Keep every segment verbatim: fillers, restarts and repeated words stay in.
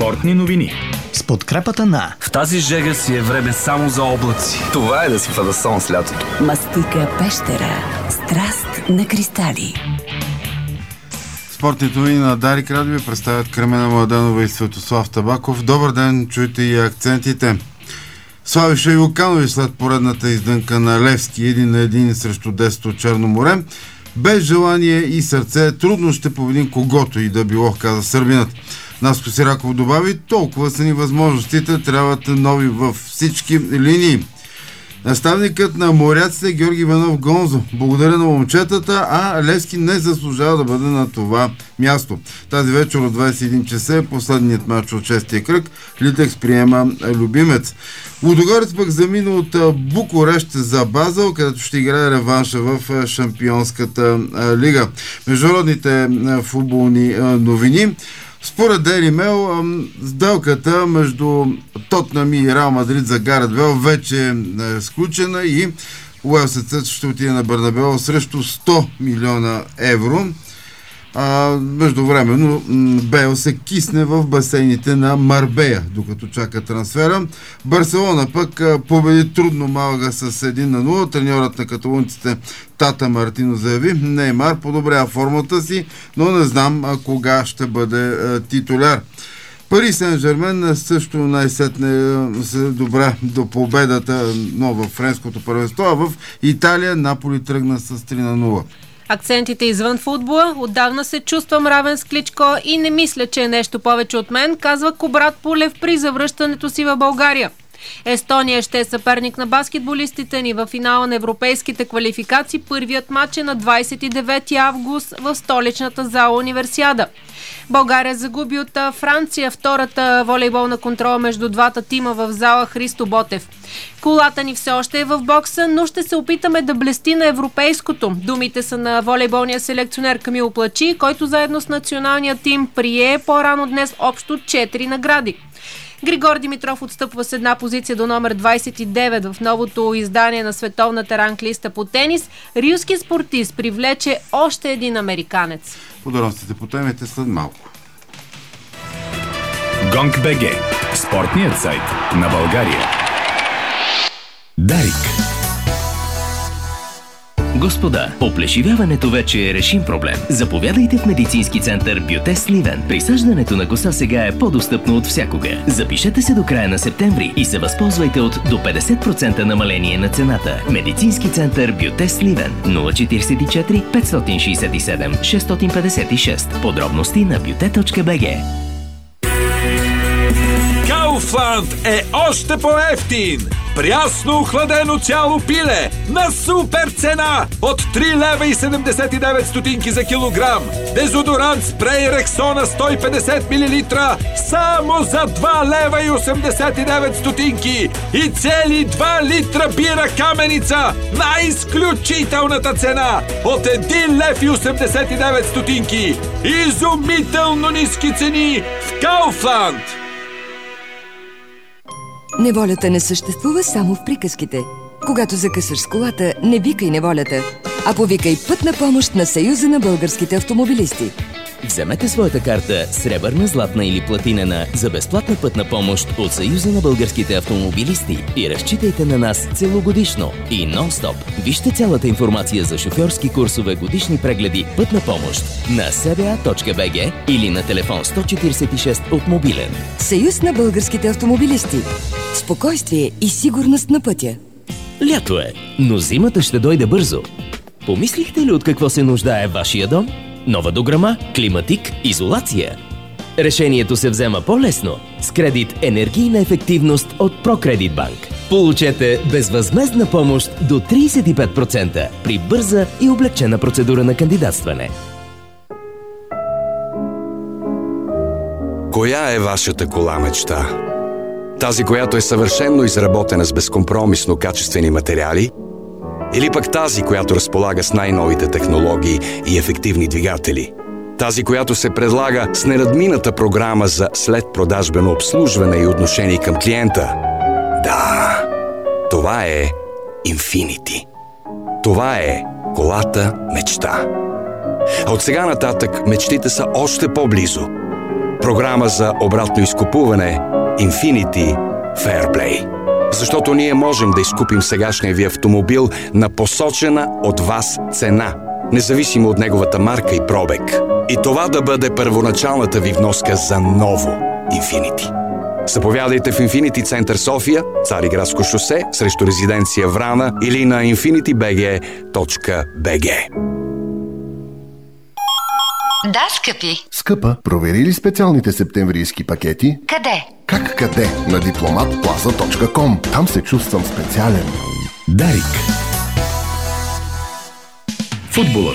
Спортни новини. С подкрепата на... В тази жега си е време само за облаци. Това е да си фадасон с лятото. Мастика пещера. Страст на кристали. Спортните новини на Дарик Радио ви представят Кремена Младенова и Светослав Табаков. Добър ден, чуйте и акцентите. Славиша Юканови след поредната издънка на Левски един на един срещу десет от Черно море. Без желание и сърце трудно ще победим когото и да било, каза сърбинът. Наско Сираков добави: толкова са ни възможностите, трябват нови във всички линии. Наставникът на моряците Георги Иванов Гонзо благодаря на момчетата, а Левски не заслужава да бъде на това място. Тази вечер от двадесет и един часа е последният матч от шестия кръг. Литекс приема Любимец. Лудогорец пък замина от Букурещ за Базел, където ще играе реванша в Шампионската лига. Международните футболни новини. Според Daily Mail, сделката между Тотнъм и Реал Мадрид за Гарет Бейл вече е сключена и уелсецът ще отиде на Бернабео срещу сто милиона евро. А, междувременно Бейл се кисне в басейните на Марбея, докато чака трансфера. Барселона пък победи трудно Малага с един на нула. Треньорът на каталунците Тата Мартино заяви: Неймар подобрява формата си, но не знам а, кога ще бъде а, титуляр. Пари Сен-Жермен също най-сетне се добра до победата, но в френското първенство, а в Италия Наполи тръгна с три на нула. Акцентите извън футбола. Отдавна се чувствам равен с Кличко и не мисля, че е нещо повече от мен, казва Кобрат Пулев при завръщането си в България. Естония ще е съперник на баскетболистите ни в финала на европейските квалификации. Първият матч е на двадесет и девети август в столичната зала Универсиада. България загуби от Франция втората волейболна контрола между двата тима в зала Христо Ботев. Колата ни все още е в бокса, но ще се опитаме да блести на европейското. Думите са на волейболния селекционер Камил Плачи, който заедно с националния тим прие по-рано днес общо четири награди. Григор Димитров отстъпва с една позиция до номер двадесет и девет в новото издание на световната ранглиста по тенис. Рилски спортист привлече още един американец. Подробностите по темите след малко. Гонг.бг. Спортният сайт на България. Дарик. Господа, оплешивяването вече е решим проблем. Заповядайте в медицински център Бютес Сливен. Присаждането на коса сега е по-достъпно от всякога. Запишете се до края на септември и се възползвайте от до петдесет процента намаление на цената. Медицински център Бютес Сливен. нула четиридесет и четири петстотин шестдесет и седем шестстотин петдесет и шест. Подробности на бюте точка би джи. Kaufland е още по-евтин! Прясно охладено цяло пиле на супер цена от три лева и седемдесет и девет стотинки за килограм. Дезодорант спрей Рексона сто и петдесет милилитра само за два лева и осемдесет и девет стотинки и цели два литра бира Каменица на изключителната цена от един лев и осемдесет и девет стотинки. Изумително ниски цени в Kaufland! Неволята не съществува само в приказките. Когато закъсаш с колата, не викай неволята, а повикай пътна помощ на Съюза на българските автомобилисти. Вземете своята карта сребърна, златна или платинена за безплатна пътна помощ от Съюза на българските автомобилисти и разчитайте на нас целогодишно и нон-стоп. Вижте цялата информация за шофьорски курсове, годишни прегледи, пътна помощ на ес би а точка би джи или на телефон сто четиридесет и шест от мобилен. Съюз на българските автомобилисти. Спокойствие и сигурност на пътя. Лято е, но зимата ще дойде бързо. Помислихте ли от какво се нуждае вашия дом? Нова дограма, климатик, изолация. Решението се взема по-лесно с кредит енергийна ефективност от ProCredit Bank. Получете безвъзмездна помощ до тридесет и пет процента при бърза и облегчена процедура на кандидатстване. Коя е вашата кола мечта? Тази, която е съвършенно изработена с безкомпромисно качествени материали? Или пък тази, която разполага с най-новите технологии и ефективни двигатели? Тази, която се предлага с нерадмината програма за следпродажбено обслужване и отношение към клиента? Да, това е Infiniti. Това е колата мечта. А от сега нататък мечтите са още по-близо. Програма за обратно изкупуване Infiniti Fairplay. Защото ние можем да изкупим сегашния ви автомобил на посочена от вас цена, независимо от неговата марка и пробег. И това да бъде първоначалната ви вноска за ново Infiniti. Заповядайте в Infiniti Център София, Цариградско шосе, срещу резиденция Врана или на инфинити би джи точка би джи. Да, скъпи. Скъпа, провери ли специалните септемврийски пакети? Къде? Как къде? На дипломат плаза точка ком. Там се чувствам специален. Дарик. Футболът.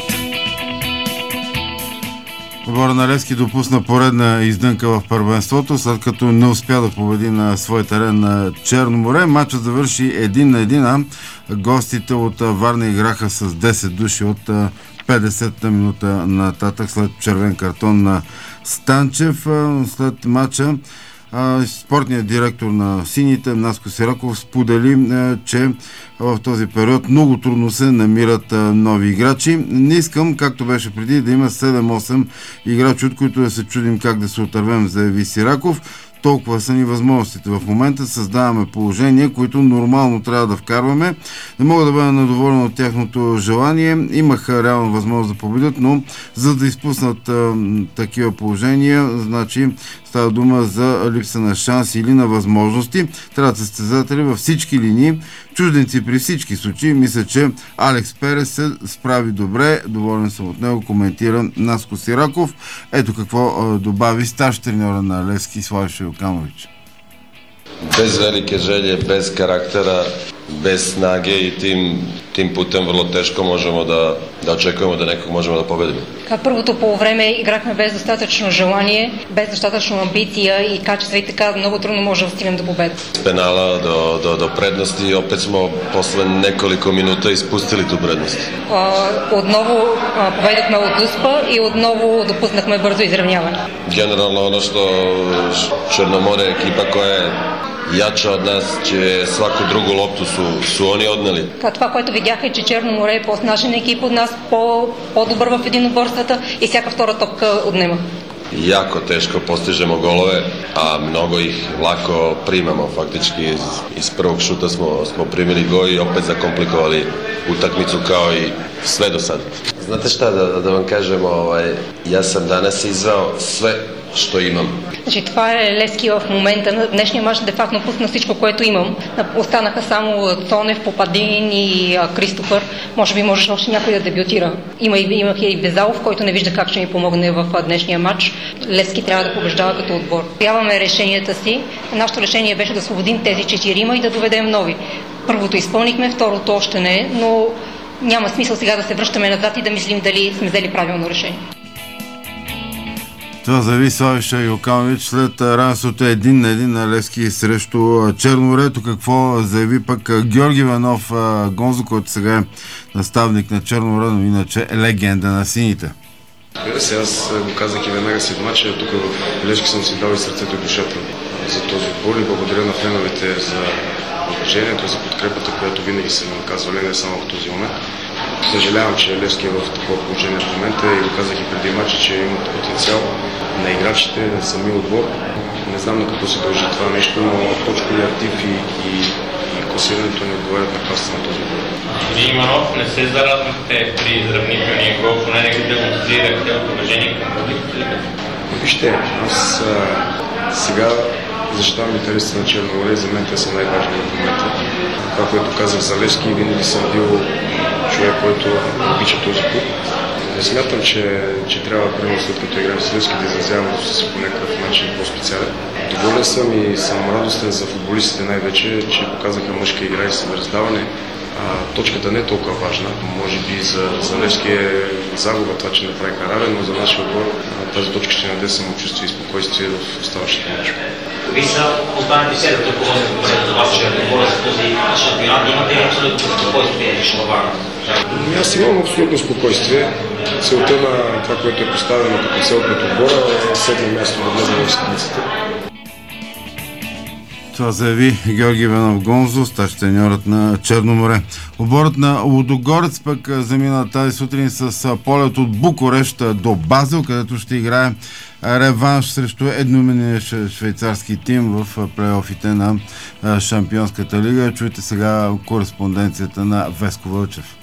Отбора на Левски допусна поредна издънка в първенството, след като не успя да победи на свой терен на Черно море. Матчът завърши един на един, а гостите от Варна играха с десет души от петдесета минута нататък след червен картон на Станчев. След матча спортният директор на сините Наско Сираков сподели, че в този период много трудно се намират нови играчи. Не искам, както беше преди, да има седем-осем играчи, от които да се чудим как да се отървем, заяви Сираков. Толкова са ни възможностите. В момента създаваме положения, които нормално трябва да вкарваме. Не мога да бъда недоволен от тяхното желание. Имаха реална възможност да победят, но за да изпуснат а, такива положения, значи става дума за липса на шанси или на възможности. Трябва да състезатели във всички линии. Чужденци при всички случаи. Мисля, че Алекс Перес се справи добре. Доволен съм от него, коментира Наско Сираков. Ето какво а, добави старш треньора на Левски Славиша Йоканович. Bez velike želje, bez karaktera, bez snage i tim, tim putem vrlo teško možemo da, da očekujemo da nekog možemo da pobedimo. Първото полувреме играхме без достатъчно желание, без достатъчно амбиция и качество и така много трудно може да стигнем до победа. S penala do, do, do prednosti opet smo posle nekoliko minuta ispustili tu prednost. Отново победихме от Успа и отново допуснахме бързо изравняване. Generalno ono što Черноморе е екипа koja je jača od nas, че svaku drugu loptu su, su oni odneli. Това, което видях е, че Черно море е по-снашен екип от нас, по, по-добър в единоборствата и всяка втора топка отнема. Jako teško postižemo golove, a mnogo ih lako primamo. Faktički iz, iz prvog šuta smo, smo primili gol i opet zakomplikovali utakmicu kao i sve do sada. Znate šta, da, da vam kažem, ovaj, ja sam danas izveo sve što imam. Значи, това е Левски в момента. На днешния мач де-факто пусна всичко, което имам. Останаха само Цонев, Попадин и а, Кристофър. Може би можеш още някой да дебютира. Има, имах и Безалов, който не вижда как ще ми помогне в а, днешния мач. Левски трябва да побеждава като отбор. Прияваме решенията си. Нашето решение беше да освободим тези четирима и да доведем нови. Първото изпълнихме, второто още не, но няма смисъл сега да се връщаме назад и да мислим дали сме взели правилно решение. Това заяви Славиша Йоканович след равенството един на един на Левски срещу Черно море. Какво заяви пък Георги Иванов Гонзо, който сега е наставник на Черно море, но иначе е легенда на сините. Разбира се, аз го казах и веднага след мача, тук в Левски съм си дал и сърцето и душата за този отбор и благодаря на феновете за уважението, за подкрепата, която винаги са ми оказвали, не само в този момент. Съжалявам, че Левски е в такова положение в момента и го казах и преди мача, че имат потенциал на играчите, на самия отбор. Не знам на какво се дължи това нещо, но точкови актив и, и, и класирането не отговарят на класата на този отбор. Господин Иванов, не се зарадвахте при изравнителния гол, поне не да го мотивирахте от уважение към публиката? Вижте, аз а, сега защитавам интересите на Черно море, за мен те са най-важни в момента. Това, което казах за Левски, винаги съм бил човек, който обича този клуб. Не смятам, че, че трябва, примерно след като играем с Левски, да изразявам си по някакъв начин по-специален. Доволен съм и съм радостен за футболистите най-вече, че показаха мъжка игра и съвърздаване. Точката не е толкова важна. Може би за, за Левски е загуба това, че не правиха равен, но за нашия отбор тази точка ще даде самочувствие и спокойствие в оставащите мачове. Кои са останалите седем толкова за това, че говоря за този шампионат? Имате ли абсолютно спокойствие във Варна? Аз имам абсолютно спокойствие. Целта на това, което е поставено като цел пред отбора е седмо място да влезе в седмицата. Това заяви Георги Иванов Гонзо, старши треньорът на Черноморе. Отборът на Лудогорец пък замина тази сутрин с полет от Букурещ до Базел, където ще играе реванш срещу едноименния швейцарски тим в плейофите на Шампионската лига. Чуйте сега кореспонденцията на Веско Вълчев.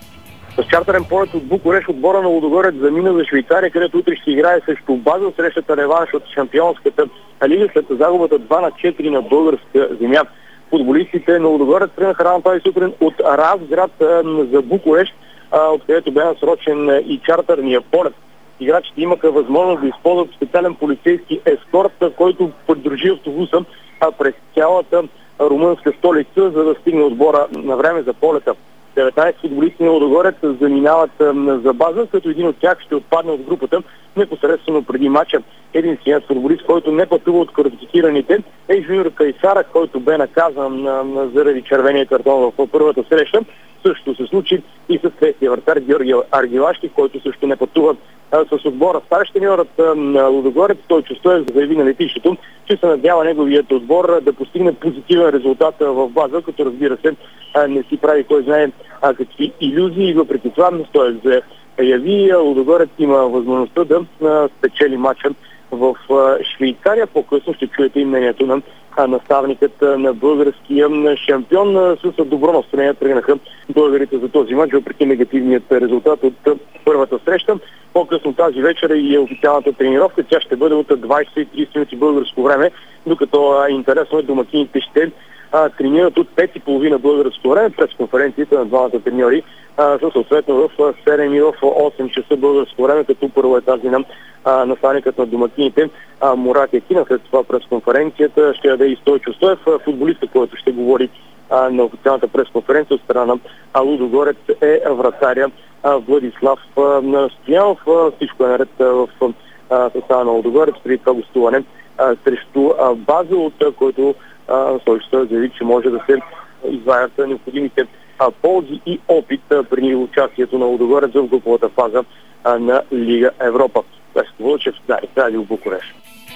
С чартерен полет от Букурещ отбора на Лудогорец замина за Швейцария, където утре ще играе срещу Базел, срещата реванш от Шампионската лига след загубата два на четири на българска земя. Футболистите на Лудогорец тръгнаха рано тази сутрин от Разград за Букурещ, откъдето бе насрочен и чартерния полет. Играчите имаха възможност да използват специален полицейски ескорт, който поддържи автобуса през цялата румънска столица, за да стигне отбора на време за полета. деветнайсет футболисти на Лудогорец заминават за База, като един от тях ще отпадне от групата непосредствено преди матча. Единственият футболист, който не пътува от квалифицираните, е Жуниор Кайсара, който бе наказан заради червения картон в първата среща. Също се случи и с третия вратар Георги Аргилашки, който също не пътува с отбора. Старши треньорът на Лудогорец Стойчо Стоев заяви на летището, че се надява неговият отбор да постигне позитивен резултат в База, като разбира се не си прави кой знае какви илюзии, и въпреки това Стоев заяви, Лудогорец има възможността да спечели матча в Швейцария. По-късно ще чуете и мнението на наставникът на българския шампион. С добро настроение тръгнаха българите за този матч, въпреки негативният резултат от първата среща. По-късно тази вечер и е официалната тренировка. Тя ще бъде от двайсет и трийсет минути българско време, докато интересно е домакините ще а, тренират от пет и половина българско време през конференцията на двамата треньори, а, съответно в седем и в осем часа българско време, като първо е тази на а, наставникът на домакините а, Мурат Якина. След това през конференцията ще даде и Стойчо Стоев, футболиста, който ще говори а, на официалната пресконференция от страна на Лудогорец е вратаря а, Владислав а, Стоянов. А, всичко е наред а, в а, състава на Лудогорец преди това гостуване а, срещу а, Базел, от а, който Стойчо Стоев заяви, че може да се извадят необходимите а, ползи и опит а, при участието на Лудогорец в груповата фаза а, на Лига Европа. Веско Вълчев, да, Радио Букурещ.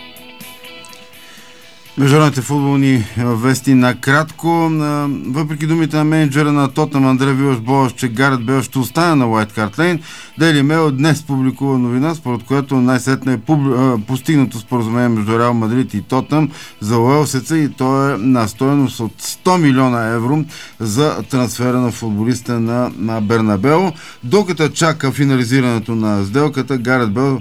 Международните футболни вести накратко. Въпреки думите на менеджера на Тотнъм Андре Вилаш-Боаш, че Гарет Бейл ще остане на Уайт Харт Лейн, Дейли Мейл днес публикува новина, според която най-сетне е постигнато споразумение между Реал Мадрид и Тотнъм за уелсеца, и то е на стойност от сто милиона евро за трансфера на футболиста на, на Бернабео. Докато чака финализирането на сделката, Гарет Бейл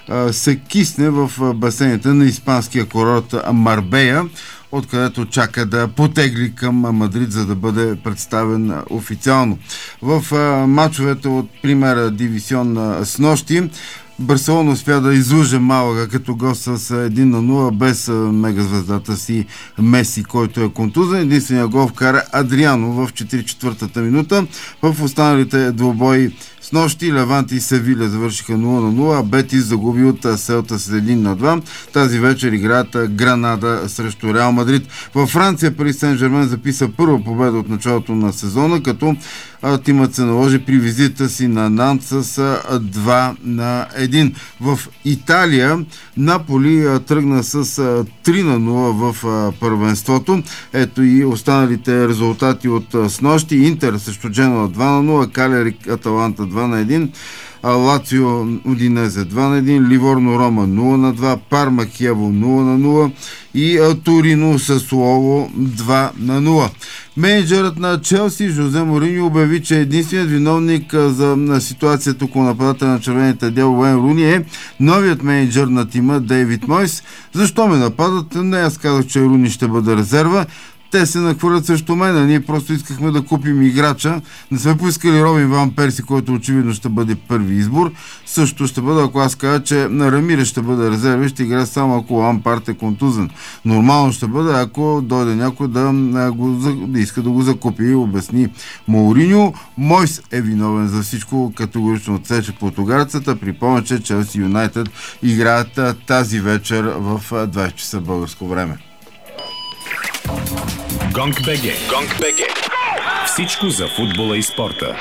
се кисне в басейните на испанския курорт Марбея, откъдето чака да потегли към Мадрид, за да бъде представен официално. В мачовете от Примера Дивисион с нощи Барселона успя да излъже Малага като гост с един на нула, без мегазвездата си Меси, който е контузен. Единствения гол вкара Адриано в четиридесет и четвъртата минута. В останалите двубои с нощи Левант и Севиля завършиха нула на нула, а Бетис загуби от Селта с един на два. Тази вечер играят Гранада срещу Реал Мадрид. Във Франция Пари Сен-Жермен записа първа победа от началото на сезона, като тимът се наложи при визита си на Нант с два на един. В Италия Наполи тръгна с три на нула в първенството. Ето и останалите резултати от снощи. Интер срещу Дженуа два на нула, Калери Аталанта два на един, Лацио Удинезе два на един, Ливорно Рома нула на два, Парма Киево нула на нула и Торино Сасуоло два на нула. Менеджерът на Челси Жозе Мориньо обяви, че единственият виновник за ситуацията около нападателя на червените дел Уейн Руни е новият менеджер на тима Дейвид Мойс. Защо ме нападат? Не, аз казах, че Руни ще бъде резерва. Те се нахвърлят срещу мен, а ние просто искахме да купим играча. Не сме поискали Робин Ван Перси, който очевидно ще бъде първи избор. Също ще бъде, ако аз кажа, че на Рамире ще бъде резерва и ще играе само ако Лампард е контузен. Нормално ще бъде, ако дойде някой да, го, да иска да го закупи, обясни Моуриньо. Мойс е виновен за всичко, категорично отсече португалцата. Припомня, че Челси Юнайтед играят тази вечер в двайсет часа българско време. Гонг БГ. Гонг БГ. Всичко за футбола и спорта.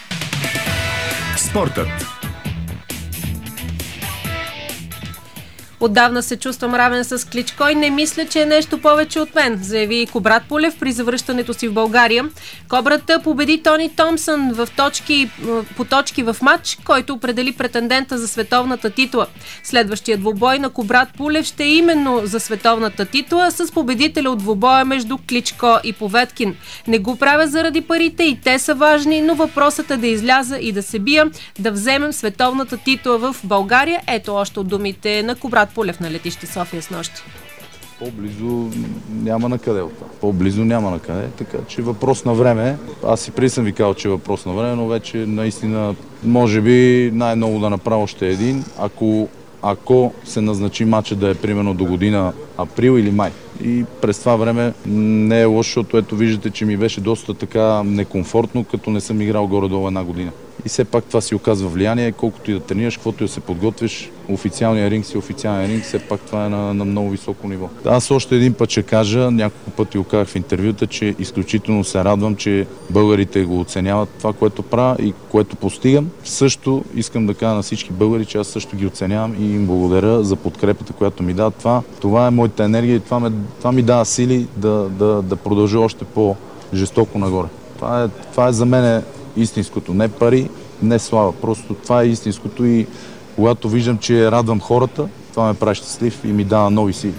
Спортът. Отдавна се чувствам равен с Кличко и не мисля, че е нещо повече от мен, заяви Кобрат Пулев при завръщането си в България. Кобрата победи Тони Томпсън в точки, по точки в матч, който определи претендента за световната титла. Следващия двубой на Кобрат Пулев ще е именно за световната титла с победителя от двубоя между Кличко и Поветкин. Не го правя заради парите, и те са важни, но въпросът е да изляза и да се бия, да вземем световната титла в България. Ето още от думите на Кобрат Пулев на летище София снощи. По-близо няма на къде. По-близо няма на къде, така че въпрос на време. Аз и преди съм ви казал, че е въпрос на време, но вече наистина може би най-много да направя още един, ако, ако се назначи матча да е примерно до година април или май. И през това време не е лошо, защото ето виждате, че ми беше доста така некомфортно, като не съм играл горе-долу една година. И все пак това си оказва влияние, колкото и да тренираш, каквото и да се подготвиш, официалния ринг си официален ринг, все пак това е на, на много високо ниво. Аз още един път ще кажа, няколко пъти го казах в интервюта, че изключително се радвам, че българите го оценяват това, което правя и което постигам. Също искам да кажа на всички българи, че аз също ги оценявам и им благодаря за подкрепата, която ми дава. Това, това е моята енергия и това, ме, това ми дава сили да, да, да продължа още по-жестоко нагоре. Това е, това е за мен истинското. Не пари, не слава. Просто това е истинското и когато виждам, че радвам хората, това ме прави щастлив и ми дава нови сили.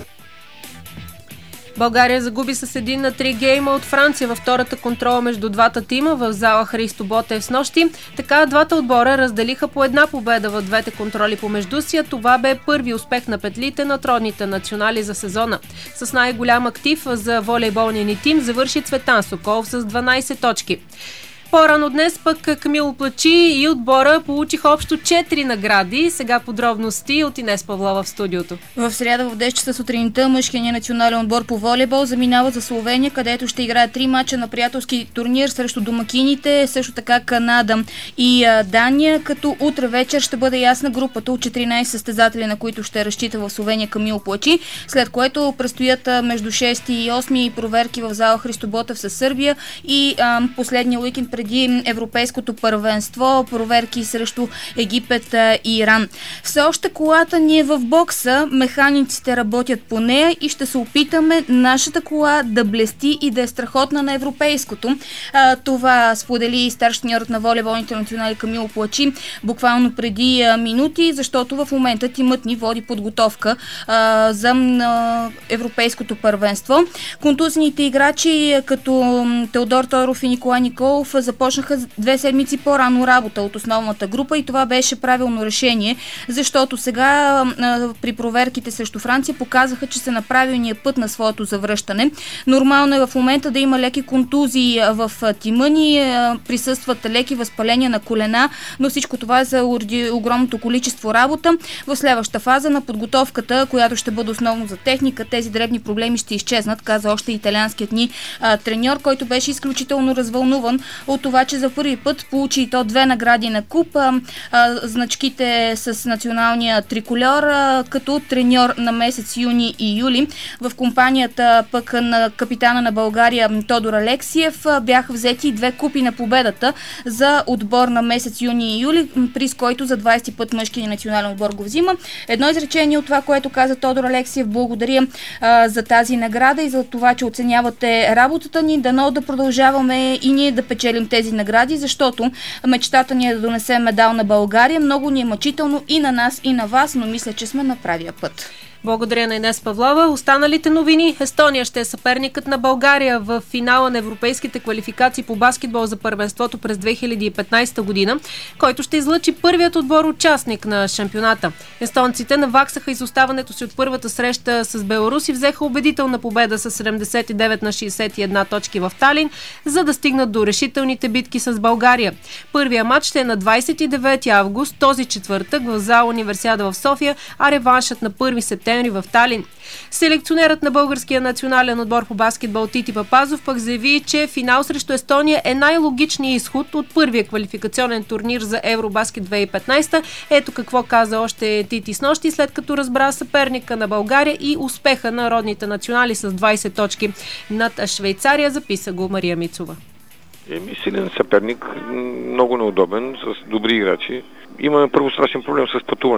България загуби с един на три гейма от Франция във втората контрола между двата тима в зала Христо Ботев с нощи. Така двата отбора разделиха по една победа в двете контроли помежду си, а това бе първи успех на петлите на тройните национали за сезона. С най-голям актив за волейболния ни тим завърши Цветан Соколов с дванайсет точки. По-рано днес пък Камило Плачи и отбора получиха общо четири награди. Сега подробности от Инес Павлова в студиото. В сряда в десет часа сутринта мъжкият национален отбор по волейбол заминава за Словения, където ще играе три мача на приятелски турнир срещу домакините, също така Канада и а, Дания, като утре вечер ще бъде ясна групата от четиринайсет състезатели, на които ще разчита в Словения Камило Плачи, след което предстоят а, между шести и осми проверки в зала Христо Ботев с Сърбия и а, последния уикенд преди Европейското първенство, проверки срещу Египет и Иран. Все още колата ни е в бокса, механиците работят по нея и ще се опитаме нашата кола да блести и да е страхотна на европейското. А, това сподели старши треньорът на волейболните национали Камило Плачи буквално преди а, минути, защото в момента тимът ни води подготовка а, за а, Европейското първенство. Контузните играчи като Теодор Торов и Николай Николов започнаха две седмици по-рано работа от основната група и това беше правилно решение, защото сега а, при проверките срещу Франция показаха, че са на правилния път на своето завръщане. Нормално е в момента да има леки контузии в тима ни, а, присъстват леки възпаления на колена, но всичко това е за огромното количество работа. В следваща фаза на подготовката, която ще бъде основно за техника, тези дребни проблеми ще изчезнат, каза още италианският ни а, треньор, който беше изключително развълнуван от това, че за първи път получи и то две награди на куп, а, а, значките с националния трикольор, а, като треньор на месец юни и юли. В компанията пък на капитана на България Тодор Алексиев а, бяха взети две купи на победата за отбор на месец юни и юли, приз който за двайсети път мъжкият национален отбор го взима. Едно изречение от това, което каза Тодор Алексиев: благодаря а, за тази награда и за това, че оценявате работата ни. Дано да продължаваме и ние да печелим тези награди, защото мечтата ни е да донесем медал на България. Много ни е мъчително и на нас, и на вас, но мисля, че сме на правия път. Благодаря на Инес Павлова. Останалите новини: Естония ще е съперникът на България в финала на европейските квалификации по баскетбол за първенството през две хиляди и петнайсета година, който ще излъчи първият отбор участник на шампионата. Естонците наваксаха изоставането си от първата среща с Беларус и взеха убедителна победа с седемдесет и девет на шейсет и една точки в Талин, за да стигнат до решителните битки с България. Първият матч ще е на двайсет и девети август, този четвъртък, в зала Универсиада в София, а реваншът на първи септември в Талин. Селекционерът на българския национален отбор по баскетбол Тити Папазов пък заяви, че финал срещу Естония е най-логичният изход от първия квалификационен турнир за Евробаскет две хиляди и петнайсета. Ето какво каза още Тити снощи, след като разбра съперника на България и успеха на родните национали с двайсет точки над Швейцария. Записа го Мария Мицова. Еми, силен съперник, много неудобен, с добри играчи. Имаме първо страшен проблем с пътуването.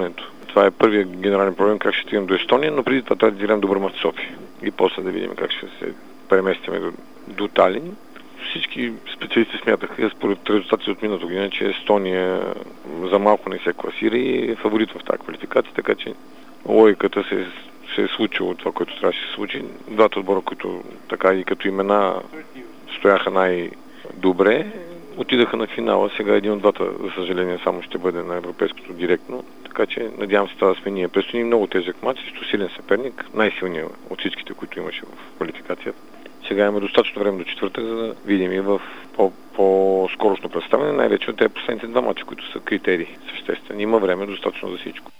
това е първият генерален проблем, как ще стигнем до Естония, но преди това трябва да играем добър мач в София. И после да видим как ще се преместиме до, до Талин. Всички специалисти смятаха, според резултатите от миналата година, че Естония за малко не се класира и е фаворит в тази квалификация, така че логиката се, се е случило това, което трябваше да се случи. Двата отбора, които така и като имена стояха най-добре, отидаха на финала. Сега един от двата, за съжаление, само ще бъде на европейското директно. Така че надявам се това да сме ние. Предстои много тежък мач, срещу силен съперник, най-силният от всичките, които имаше в квалификацията. Сега имаме достатъчно време до четвъртък, за да видим и в по- по-скорошно представяне, най-вече от тези последните два мача, които са критерии съществени. Има време достатъчно за всичко.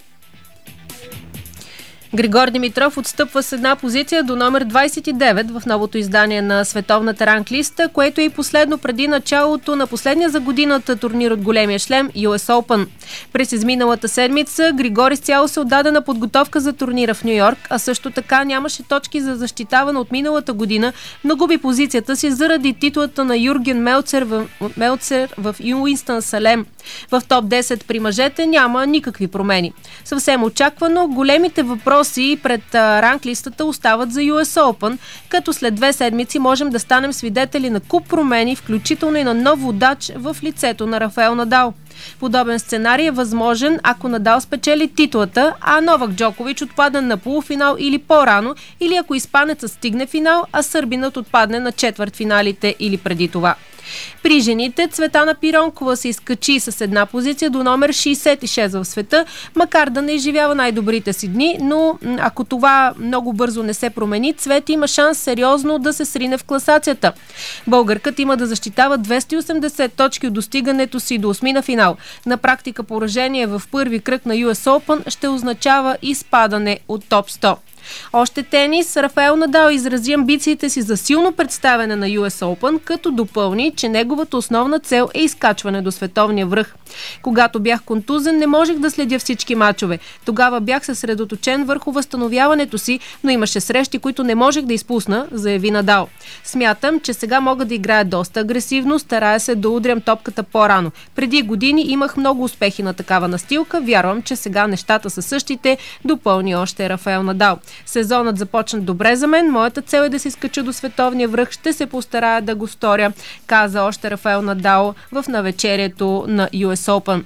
Григор Димитров отстъпва с една позиция до номер двадесет и девет в новото издание на световната ранглиста, което е и последно преди началото на последния за годината турнир от големия шлем Ю Ес Open. През изминалата седмица Григор изцяло се отдаде на подготовка за турнира в Ню Йорк, а също така нямаше точки за защитаване от миналата година, но губи позицията си заради титлата на Юрген Мелцер в, Мелцер в Уинстън Салем. В топ десет при мъжете няма никакви промени. Съвсем очаквано, големите въпроси пред а, ранглистата остават за Ю Ес Open, като след две седмици можем да станем свидетели на куп промени, включително и на нов водач в лицето на Рафаел Надал. Подобен сценарий е възможен, ако Надал спечели титлата, а Новак Джокович отпадне на полуфинал или по-рано, или ако испанецът стигне финал, а сърбинът отпадне на четвъртфиналите или преди това. При жените Цветана Пиронкова се изкачи с една позиция до номер шейсет и шест в света, макар да не изживява най-добрите си дни, но ако това много бързо не се промени, Цвети има шанс сериозно да се срине в класацията. Българкът има да защитава двеста и осемдесет точки от достигането си до осмина финал. На практика поражение в първи кръг на Ю Ес Open ще означава изпадане от топ сто. Още тенис. Рафаел Надал изрази амбициите си за силно представяне на Ю Ес Open, като допълни, че неговата основна цел е изкачване до световния връх. Когато бях контузен, не можех да следя всички мачове. Тогава бях съсредоточен върху възстановяването си, но имаше срещи, които не можех да изпусна, заяви Надал. Смятам, че сега мога да играя доста агресивно, старая се да удрям топката по-рано. Преди години имах много успехи на такава настилка, вярвам, че сега нещата са същите, допълни още Рафаел Надал. Сезонът започна добре за мен, моята цел е да се изкача до световния връх, ще се постарая да го сторя, каза още Рафаел Надал в навечерието на Ю Ес Open.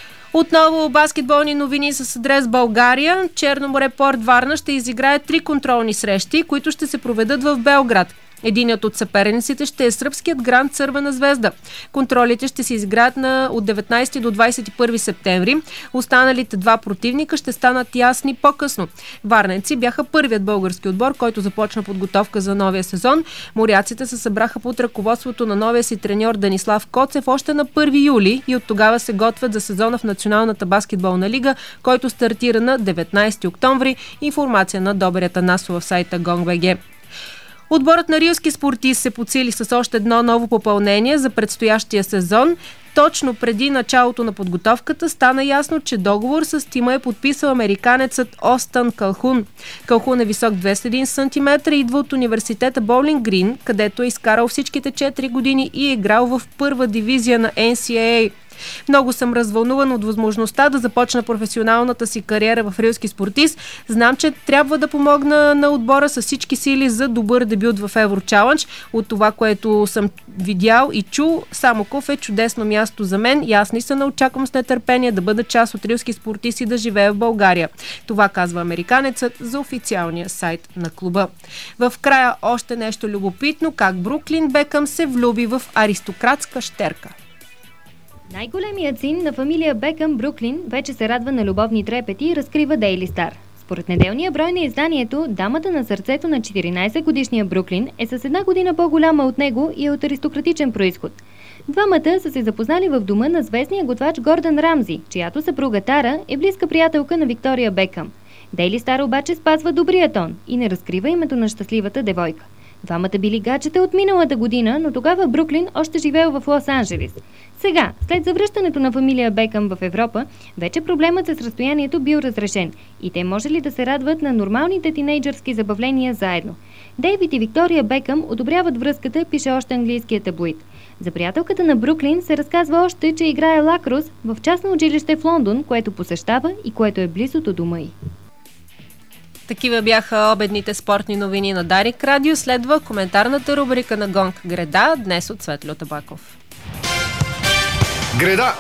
Отново баскетболни новини с адрес България. Черно море Порт Варна ще изиграе три контролни срещи, които ще се проведат в Белград. Единият от съперниците ще е сръбският Гранд Цървена звезда. Контролите ще се изиграят на от деветнадесети до двадесет и първи септември. Останалите два противника ще станат ясни по-късно. Варненци бяха първият български отбор, който започна подготовка за новия сезон. Моряците се събраха под ръководството на новия си треньор Данислав Коцев още на първи юли и от тогава се готвят за сезона в Националната баскетболна лига, който стартира на деветнадесети октомври. Информация на Добър Атанасов в сайта гонг точка би джи. Отборът на Рилски спортист се подсили с още едно ново попълнение за предстоящия сезон. Точно преди началото на подготовката стана ясно, че договор с тима е подписал американецът Остън Калхун. Калхун е висок двеста и един сантиметра и идва от университета Боулинг Грин, където е изкарал всичките четири години и е играл в първа дивизия на Ен Си Ей Ей. Много съм развълнуван от възможността да започна професионалната си кариера в Рилски спортист. Знам, че трябва да помогна на отбора с всички сили за добър дебют в Еврочалендж. От това, което съм видял и чул, Самоков е чудесно място за мен и аз наистина очаквам с нетърпение да бъда част от Рилски спортист и да живея в България. Това казва американецът за официалния сайт на клуба. В края още нещо любопитно, как Бруклин Бекъм се влюби в аристократска щерка. Най-големият син на фамилия Бекъм, Бруклин, вече се радва на любовни трепети, разкрива Дейли Стар. Според неделния брой на изданието, дамата на сърцето на четиринадесетгодишния Бруклин е с една година по-голяма от него и е от аристократичен происход. Двамата са се запознали в дома на звездния готвач Гордън Рамзи, чиято съпруга Тара е близка приятелка на Виктория Бекъм. Дейли Стар обаче спазва добрия тон и не разкрива името на щастливата девойка. Двамата били гаджета от миналата година, но тогава Бруклин още живеел в Лос-Анджелис. Сега, след завръщането на фамилия Бекъм в Европа, вече проблемът с разстоянието бил разрешен и те може ли да се радват на нормалните тинейджърски забавления заедно. Дейвид и Виктория Бекъм одобряват връзката, пише още английският таблоид. За приятелката на Бруклин се разказва още, че играе лакрос в частно училище в Лондон, което посещава и което е близо до дома й. Такива бяха обедните спортни новини на Дарик Радио. Следва коментарната рубрика на Гонг Греда, днес от Светлио Табаков. Греда!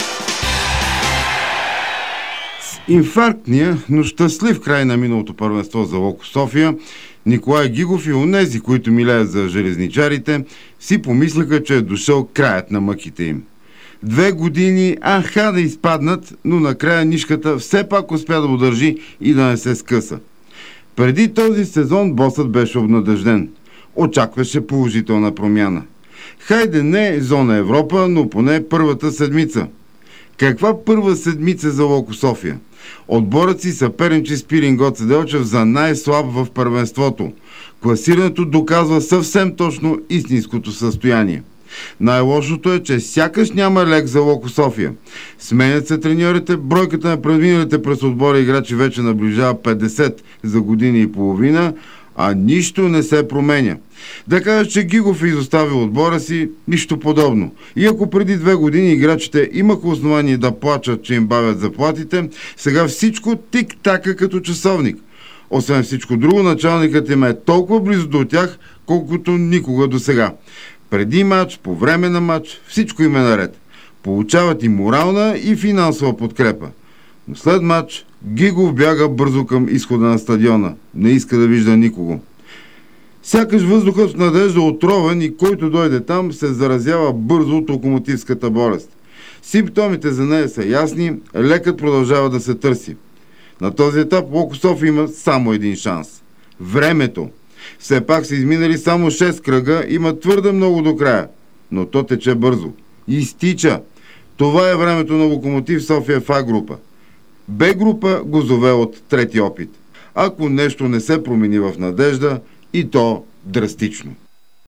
С инфарктния, но щастлив край на миналото първенство за Локо София, Николай Гигов и онези, които милеят за железничарите, си помислиха, че е дошъл краят на мъките им. Две години аха да изпаднат, но накрая нишката все пак успя да удържи и да не се скъса. Преди този сезон босът беше обнадежден. Очакваше положителна промяна. Хайде не е зона Европа, но поне първата седмица. Каква първа седмица за Локо София? Отборът си съперничи с Пирин Гоце Делчев за най-слаб в първенството. Класирането доказва съвсем точно истинското състояние. Най-лошото е, че сякаш няма лек за Локо София. Сменят се треньорите, бройката на преминалите през отбора играчи вече наближава петдесет за години и половина, а нищо не се променя. Да кажа, че Гигов е изоставил отбора си, нищо подобно. И ако преди две години играчите имаха основание да плачат, че им бавят заплатите, сега всичко тик-така като часовник. Освен всичко друго, началникът им е толкова близо до тях, колкото никога до сега. Преди матч, по време на матч, всичко им е наред. Получават и морална, и финансова подкрепа. Но след матч Гигов бяга бързо към изхода на стадиона. Не иска да вижда никого. Сякаш въздухът в Надежда е отровен и който дойде там се заразява бързо от локомотивската болест. Симптомите за нея са ясни, лекът продължава да се търси. На този етап Локо София има само един шанс. Времето. Все пак са изминали само шест кръга, има твърде много до края. Но то тече бързо. Изтича. Това е времето на Локомотив София в А група. Б група го зове от трети опит. Ако нещо не се промени в Надежда, и то драстично.